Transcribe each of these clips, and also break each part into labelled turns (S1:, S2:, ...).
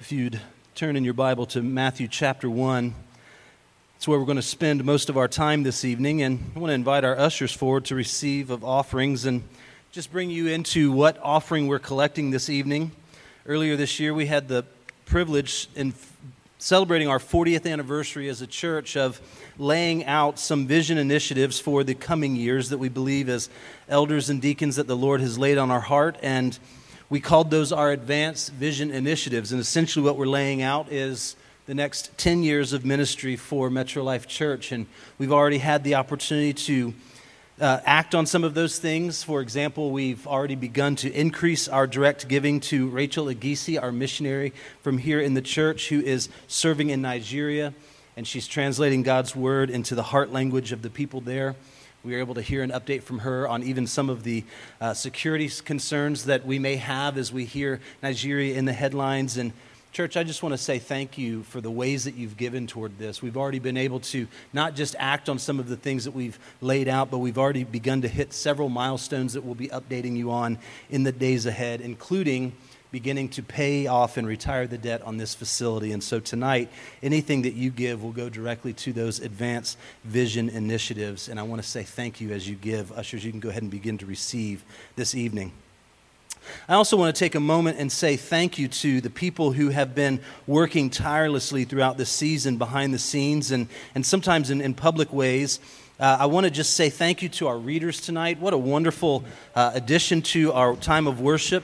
S1: If you'd turn in your Bible to Matthew chapter 1, it's where we're going to spend most of our time this evening, and I want to invite our ushers forward to receive of offerings and just bring you into what offering we're collecting this evening. Earlier this year, we had the privilege in celebrating our 40th anniversary as a church of laying out some vision initiatives for the coming years that we believe as elders and deacons that the Lord has laid on our heart, and we called those our advanced vision initiatives. And essentially what we're laying out is the next 10 years of ministry for Metro Life Church, and we've already had the opportunity to act on some of those things. For example, we've already begun to increase our direct giving to Rachel Agisi, our missionary from here in the church, who is serving in Nigeria, and she's translating God's word into the heart language of the people there. We were able to hear an update from her on even some of the security concerns that we may have as we hear Nigeria in the headlines. And church, I just want to say thank you for the ways that you've given toward this. We've already been able to not just act on some of the things that we've laid out, but we've already begun to hit several milestones that we'll be updating you on in the days ahead, including beginning to pay off and retire the debt on this facility. And so tonight, anything that you give will go directly to those advanced vision initiatives. And I want to say thank you as you give. Ushers, you can go ahead and begin to receive this evening. I also want to take a moment and say thank you to the people who have been working tirelessly throughout this season behind the scenes and sometimes in public ways. I want to just say thank you to our readers tonight. What a wonderful addition to our time of worship.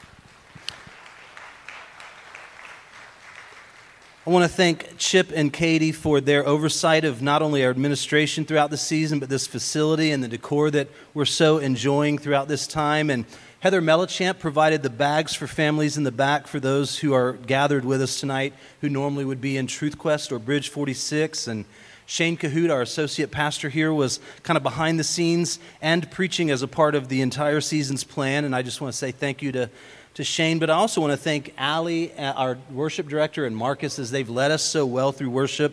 S1: I want to thank Chip and Katie for their oversight of not only our administration throughout the season, but this facility and the decor that we're so enjoying throughout this time. And Heather Melichamp provided the bags for families in the back for those who are gathered with us tonight who normally would be in Truth Quest or Bridge 46. And Shane Cahoot, our associate pastor here, was kind of behind the scenes and preaching as a part of the entire season's plan. And I just want to say thank you to Shane, but I also want to thank Allie, our worship director, and Marcus as they've led us so well through worship.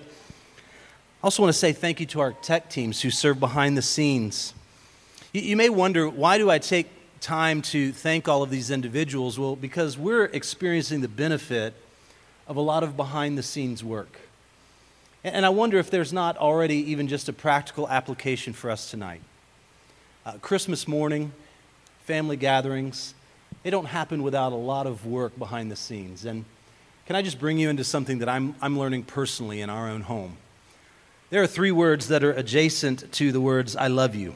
S1: I also want to say thank you to our tech teams who serve behind the scenes. You may wonder, why do I take time to thank all of these individuals? Well, because we're experiencing the benefit of a lot of behind-the-scenes work. And I wonder if there's not already even just a practical application for us tonight. Christmas morning, family gatherings, they don't happen without a lot of work behind the scenes. And can I just bring you into something that I'm learning personally in our own home? There are 3 words that are adjacent to the words, I love you.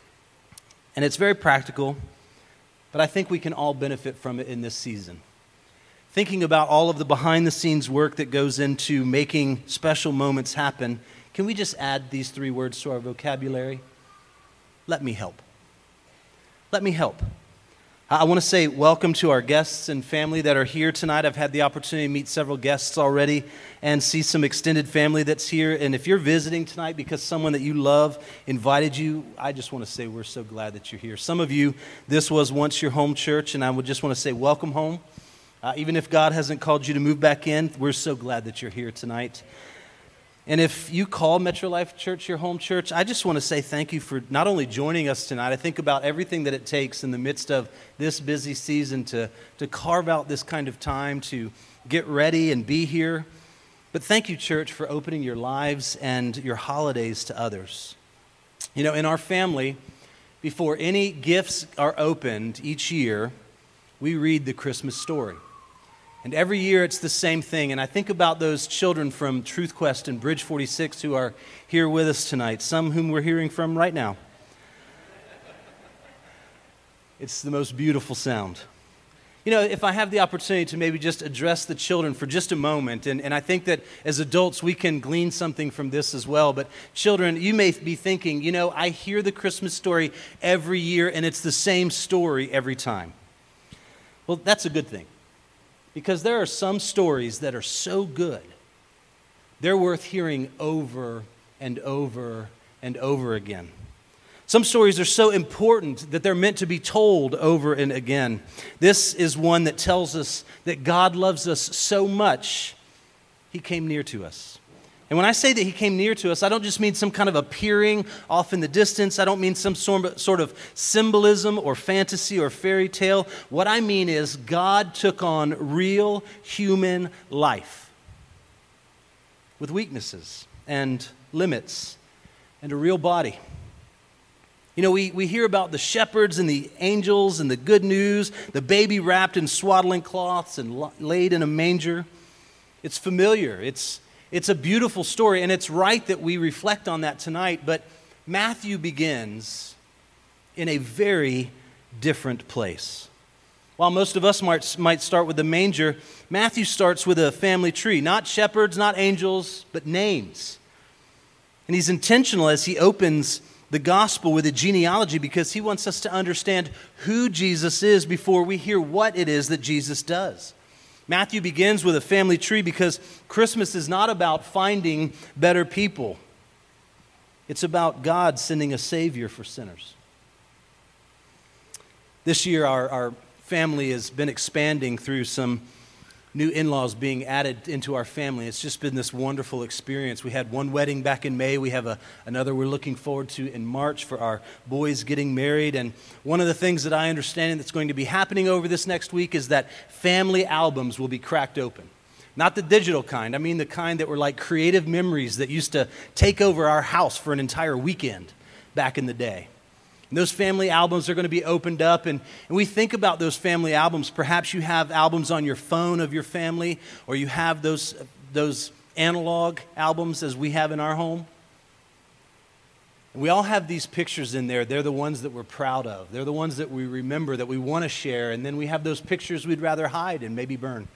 S1: And it's very practical, but I think we can all benefit from it in this season. Thinking about all of the behind-the-scenes work that goes into making special moments happen, can we just add these 3 words to our vocabulary? Let me help. Let me help. I want to say welcome to our guests and family that are here tonight. I've had the opportunity to meet several guests already and see some extended family that's here. And if you're visiting tonight because someone that you love invited you, I just want to say we're so glad that you're here. Some of you, this was once your home church, and I would just want to say welcome home. Even if God hasn't called you to move back in, we're so glad that you're here tonight. And if you call Metro Life Church your home church, I just want to say thank you for not only joining us tonight. I think about everything that it takes in the midst of this busy season to carve out this kind of time to get ready and be here. But thank you, church, for opening your lives and your holidays to others. You know, in our family, before any gifts are opened each year, we read the Christmas story. And every year it's the same thing. And I think about those children from Truth Quest and Bridge 46 who are here with us tonight, some whom we're hearing from right now. It's the most beautiful sound. You know, if I have the opportunity to maybe just address the children for just a moment, and I think that as adults we can glean something from this as well, but children, you may be thinking, you know, I hear the Christmas story every year and it's the same story every time. Well, that's a good thing. Because there are some stories that are so good, they're worth hearing over and over and over again. Some stories are so important that they're meant to be told over and again. This is one that tells us that God loves us so much, He came near to us. And when I say that he came near to us, I don't just mean some kind of appearing off in the distance. I don't mean some sort of symbolism or fantasy or fairy tale. What I mean is God took on real human life with weaknesses and limits and a real body. You know, we hear about the shepherds and the angels and the good news, the baby wrapped in swaddling cloths and laid in a manger. It's familiar. It's a beautiful story, and it's right that we reflect on that tonight, but Matthew begins in a very different place. While most of us might start with the manger, Matthew starts with a family tree. Not shepherds, not angels, but names. And he's intentional as he opens the gospel with a genealogy because he wants us to understand who Jesus is before we hear what it is that Jesus does. Matthew begins with a family tree because Christmas is not about finding better people. It's about God sending a Savior for sinners. This year, our family has been expanding through some new in-laws being added into our family. It's just been this wonderful experience. We had one wedding back in May. We have another we're looking forward to in March for our boys getting married. And one of the things that I understand that's going to be happening over this next week is that family albums will be cracked open. Not the digital kind. I mean the kind that were like creative memories that used to take over our house for an entire weekend back in the day. And those family albums are going to be opened up, and we think about those family albums. Perhaps you have albums on your phone of your family, or you have those analog albums as we have in our home. And we all have these pictures in there. They're the ones that we're proud of. They're the ones that we remember, that we want to share, and then we have those pictures we'd rather hide and maybe burn.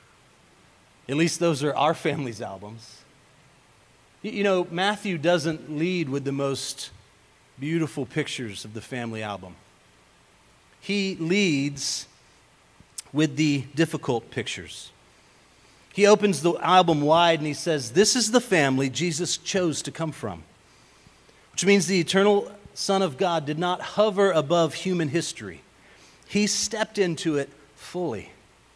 S1: At least those are our family's albums. You know, Matthew doesn't lead with the most beautiful pictures of the family album. He leads with the difficult pictures. He opens the album wide and he says, this is the family Jesus chose to come from. Which means the eternal Son of God did not hover above human history. He stepped into it fully.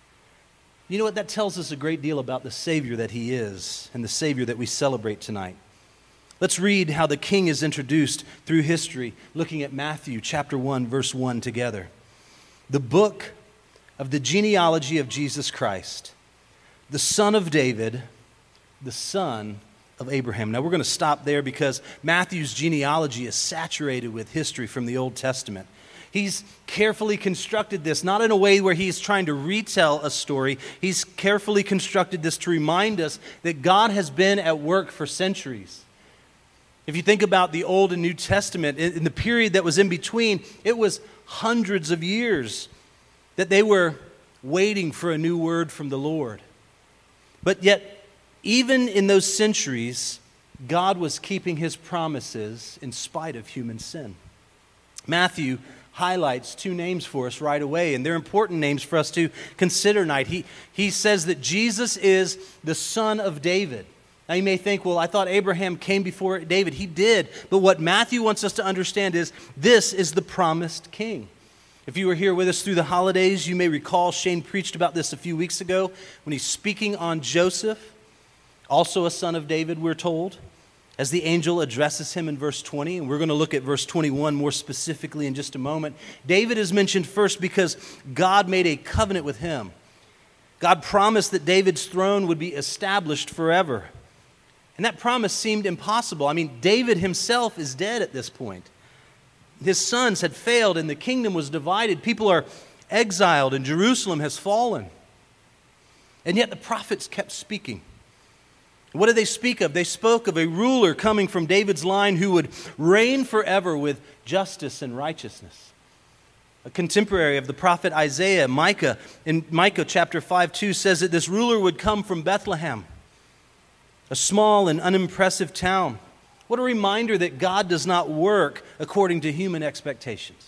S1: You know what? That tells us a great deal about the Savior that he is and the Savior that we celebrate tonight. Let's read how the King is introduced through history, looking at Matthew chapter 1, verse 1 together. The book of the genealogy of Jesus Christ, the son of David, the son of Abraham. Now we're going to stop there because Matthew's genealogy is saturated with history from the Old Testament. He's carefully constructed this, not in a way where he's trying to retell a story. He's carefully constructed this to remind us that God has been at work for centuries. If you think about the Old and New Testament, in the period that was in between, it was hundreds of years that they were waiting for a new word from the Lord. But yet, even in those centuries, God was keeping his promises in spite of human sin. Matthew highlights two names for us right away, and they're important names for us to consider tonight. He says that Jesus is the son of David. Now you may think, well, I thought Abraham came before David. He did. But what Matthew wants us to understand is this is the promised king. If you were here with us through the holidays, you may recall Shane preached about this a few weeks ago when he's speaking on Joseph, also a son of David, we're told, as the angel addresses him in verse 20. And we're going to look at verse 21 more specifically in just a moment. David is mentioned first because God made a covenant with him. God promised that David's throne would be established forever. And that promise seemed impossible. I mean, David himself is dead at this point. His sons had failed and the kingdom was divided. People are exiled and Jerusalem has fallen. And yet the prophets kept speaking. What did they speak of? They spoke of a ruler coming from David's line who would reign forever with justice and righteousness. A contemporary of the prophet Isaiah, Micah, in Micah chapter 5:2 says that this ruler would come from Bethlehem, a small and unimpressive town. What a reminder that God does not work according to human expectations.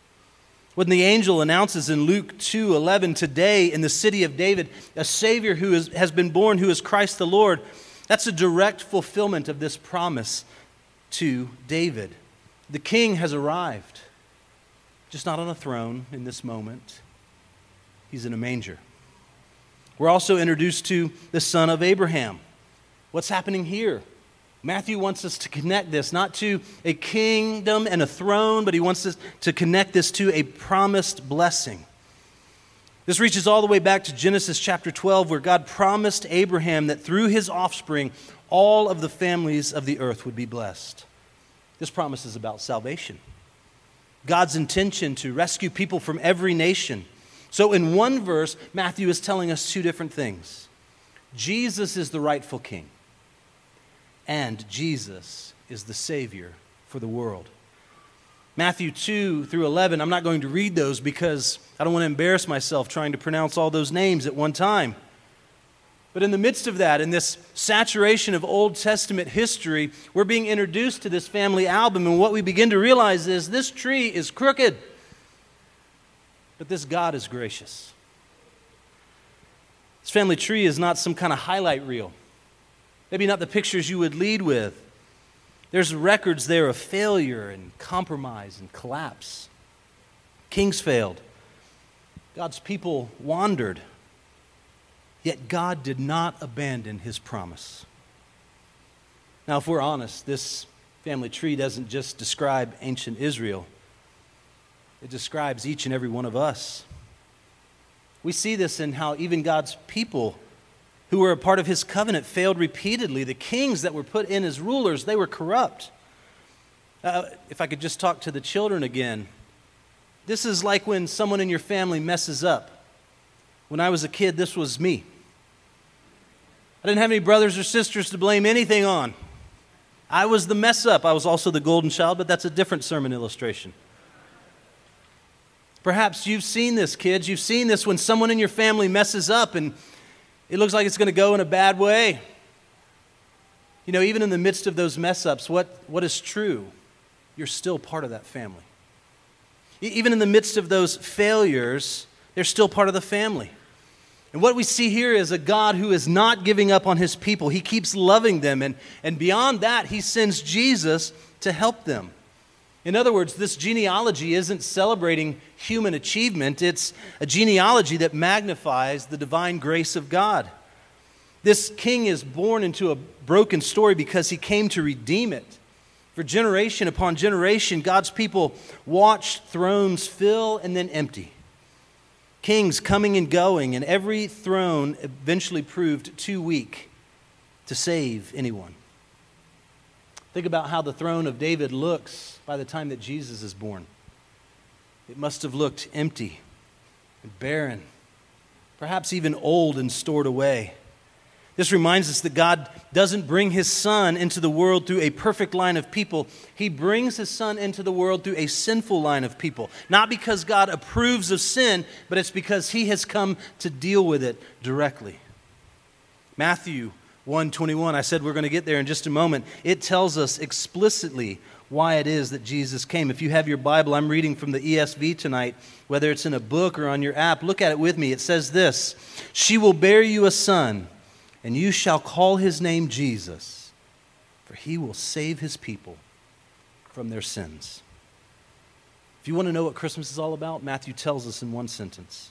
S1: When the angel announces in Luke 2:11, today in the city of David, a Savior who has been born, who is Christ the Lord, that's a direct fulfillment of this promise to David. The king has arrived, just not on a throne in this moment. He's in a manger. We're also introduced to the son of Abraham. What's happening here? Matthew wants us to connect this, not to a kingdom and a throne, but he wants us to connect this to a promised blessing. This reaches all the way back to Genesis chapter 12, where God promised Abraham that through his offspring, all of the families of the earth would be blessed. This promise is about salvation. God's intention to rescue people from every nation. So in one verse, Matthew is telling us two different things. Jesus is the rightful king, and Jesus is the Savior for the world. Matthew 2 through 11, I'm not going to read those because I don't want to embarrass myself trying to pronounce all those names at one time. But in the midst of that, in this saturation of Old Testament history, we're being introduced to this family album, and what we begin to realize is this tree is crooked, but this God is gracious. This family tree is not some kind of highlight reel. Maybe not the pictures you would lead with. There's records there of failure and compromise and collapse. Kings failed. God's people wandered. Yet God did not abandon his promise. Now, if we're honest, this family tree doesn't just describe ancient Israel. It describes each and every one of us. We see this in how even God's people who were a part of his covenant failed repeatedly. The kings that were put in as rulers, they were corrupt. If I could just talk to the children again. This is like when someone in your family messes up. When I was a kid, this was me. I didn't have any brothers or sisters to blame anything on. I was the mess up. I was also the golden child, but that's a different sermon illustration. Perhaps you've seen this, kids. You've seen this when someone in your family messes up and it looks like it's going to go in a bad way. You know, even in the midst of those mess ups, what is true? You're still part of that family. Even in the midst of those failures, they're still part of the family. And what we see here is a God who is not giving up on his people. He keeps loving them, and beyond that, he sends Jesus to help them. In other words, this genealogy isn't celebrating human achievement. It's a genealogy that magnifies the divine grace of God. This king is born into a broken story because he came to redeem it. For generation upon generation, God's people watched thrones fill and then empty. Kings coming and going, and every throne eventually proved too weak to save anyone. Think about how the throne of David looks by the time that Jesus is born. It must have looked empty and barren, perhaps even old and stored away. This reminds us that God doesn't bring his Son into the world through a perfect line of people. He brings his Son into the world through a sinful line of people. Not because God approves of sin, but it's because he has come to deal with it directly. Matthew 1:21, I said we're going to get there in just a moment. It tells us explicitly why it is that Jesus came. If you have your Bible, I'm reading from the ESV tonight, whether it's in a book or on your app. Look at it with me. It says this: "She will bear you a son, and you shall call his name Jesus, for he will save his people from their sins." If you want to know what Christmas is all about, Matthew tells us in one sentence.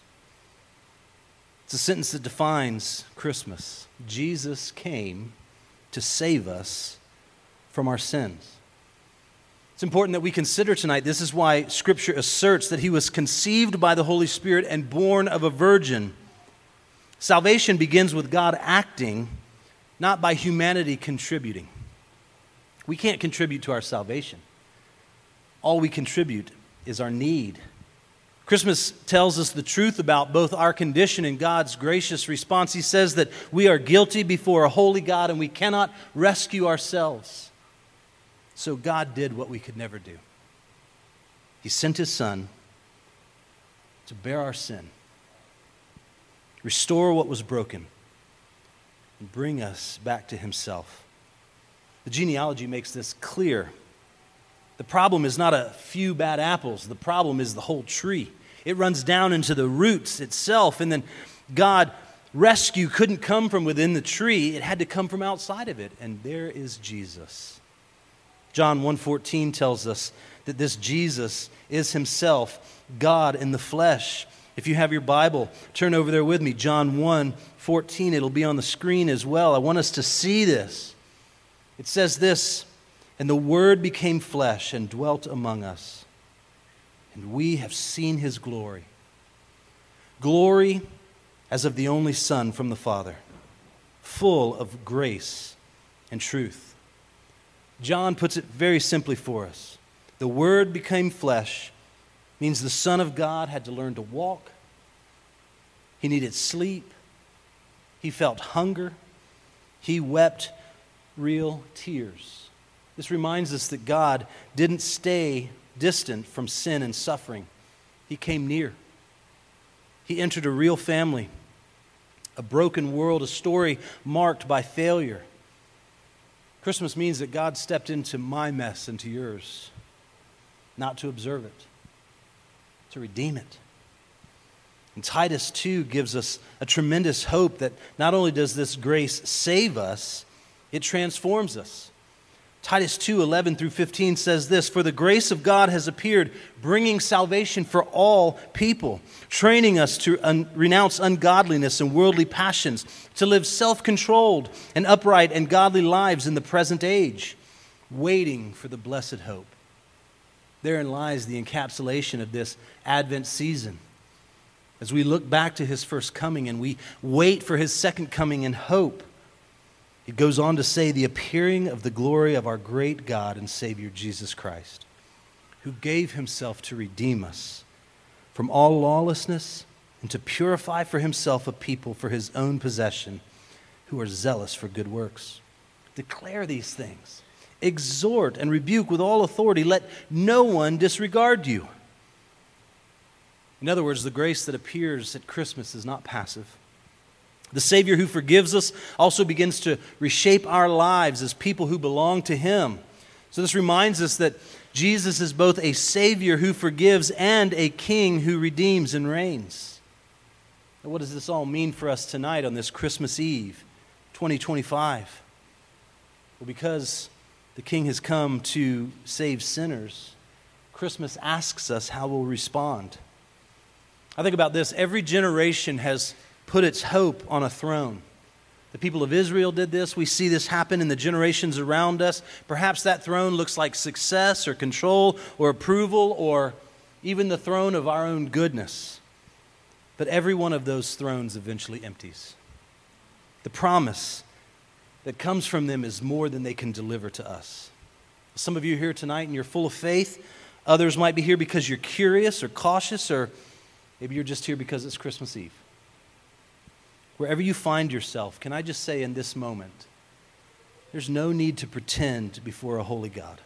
S1: It's a sentence that defines Christmas. Jesus came to save us from our sins. It's important that we consider tonight, this is why Scripture asserts that he was conceived by the Holy Spirit and born of a virgin. Salvation begins with God acting, not by humanity contributing. We can't contribute to our salvation. All we contribute is our need. Christmas tells us the truth about both our condition and God's gracious response. He says that we are guilty before a holy God and we cannot rescue ourselves. So God did what we could never do. He sent his Son to bear our sin, restore what was broken, and bring us back to himself. The genealogy makes this clear. The problem is not a few bad apples. The problem is the whole tree. It runs down into the roots itself, and then God's rescue couldn't come from within the tree. It had to come from outside of it, and there is Jesus. John 1:14 tells us that this Jesus is himself God in the flesh. If you have your Bible, turn over there with me. John 1:14. It'll be on the screen as well. I want us to see this. It says this, "And the Word became flesh and dwelt among us, and we have seen His glory. Glory as of the only Son from the Father, full of grace and truth." John puts it very simply for us. The Word became flesh means the Son of God had to learn to walk. He needed sleep. He felt hunger. He wept real tears. This reminds us that God didn't stay distant from sin and suffering. He came near. He entered a real family, a broken world, a story marked by failure. Christmas means that God stepped into my mess and to yours, not to observe it, to redeem it. And Titus 2 gives us a tremendous hope that not only does this grace save us, it transforms us. Titus 2:11 through 15 says this, "For the grace of God has appeared, bringing salvation for all people, training us to renounce ungodliness and worldly passions, to live self-controlled and upright and godly lives in the present age, waiting for the blessed hope." Therein lies the encapsulation of this Advent season. As we look back to His first coming and we wait for His second coming in hope, it goes on to say, "The appearing of the glory of our great God and Savior Jesus Christ, who gave Himself to redeem us from all lawlessness and to purify for Himself a people for His own possession who are zealous for good works." Declare these things. Exhort and rebuke with all authority. Let no one disregard you. In other words, the grace that appears at Christmas is not passive. The Savior who forgives us also begins to reshape our lives as people who belong to Him. So this reminds us that Jesus is both a Savior who forgives and a King who redeems and reigns. Now, what does this all mean for us tonight on this Christmas Eve, 2025? Well, because the King has come to save sinners, Christmas asks us how we'll respond. I think about this. Every generation has put its hope on a throne. The people of Israel did this. We see this happen in the generations around us. Perhaps that throne looks like success or control or approval or even the throne of our own goodness. But every one of those thrones eventually empties. The promise that comes from them is more than they can deliver to us. Some of you are here tonight and you're full of faith. Others might be here because you're curious or cautious, or maybe you're just here because it's Christmas Eve. Wherever you find yourself, can I just say in this moment, there's no need to pretend before a holy God.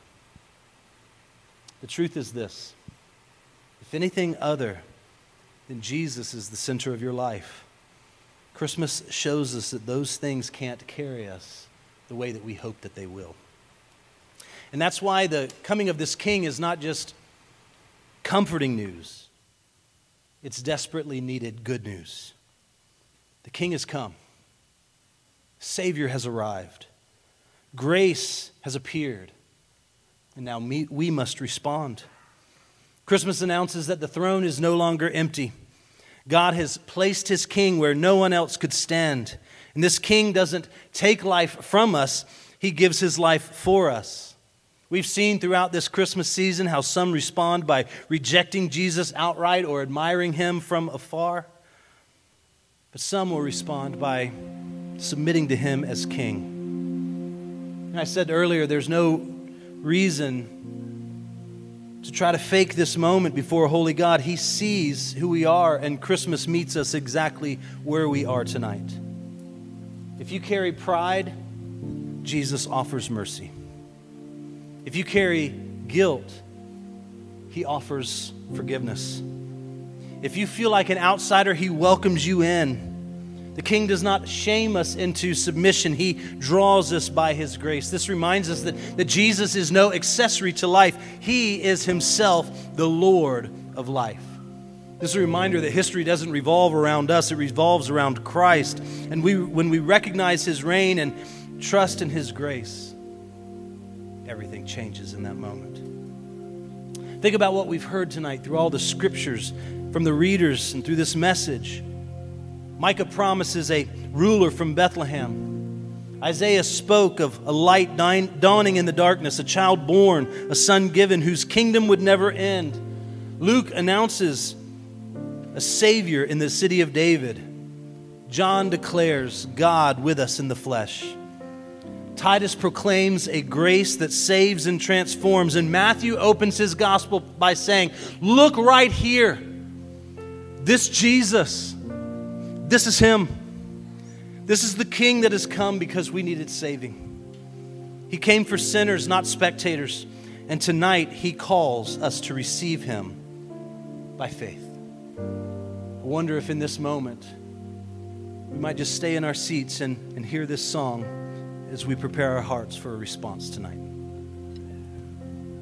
S1: The truth is this: if anything other than Jesus is the center of your life, Christmas shows us that those things can't carry us the way that we hope that they will. And that's why the coming of this King is not just comforting news. It's desperately needed good news. The King has come. Savior has arrived. Grace has appeared. And now we must respond. Christmas announces that the throne is no longer empty. God has placed His King where no one else could stand. And this King doesn't take life from us. He gives His life for us. We've seen throughout this Christmas season how some respond by rejecting Jesus outright or admiring Him from afar. But some will respond by submitting to Him as King. And I said earlier, there's no reason to try to fake this moment before a holy God. He sees who we are, and Christmas meets us exactly where we are tonight. If you carry pride, Jesus offers mercy. If you carry guilt, He offers forgiveness. If you feel like an outsider, He welcomes you in. The King does not shame us into submission. He draws us by His grace. This reminds us that Jesus is no accessory to life. He is Himself the Lord of life. This is a reminder that history doesn't revolve around us. It revolves around Christ. And when we recognize His reign and trust in His grace, everything changes in that moment. Think about what we've heard tonight through all the scriptures from the readers and through this message. Micah promises a ruler from Bethlehem. Isaiah spoke of a light dawning in the darkness, a child born, a son given whose kingdom would never end. Luke announces a Savior in the city of David. John declares God with us in the flesh. Titus proclaims a grace that saves and transforms. And Matthew opens his gospel by saying, look right here. This Jesus, this is him. This is the King that has come because we needed saving. He came for sinners, not spectators. And tonight he calls us to receive him by faith. I wonder if in this moment we might just stay in our seats and hear this song as we prepare our hearts for a response tonight.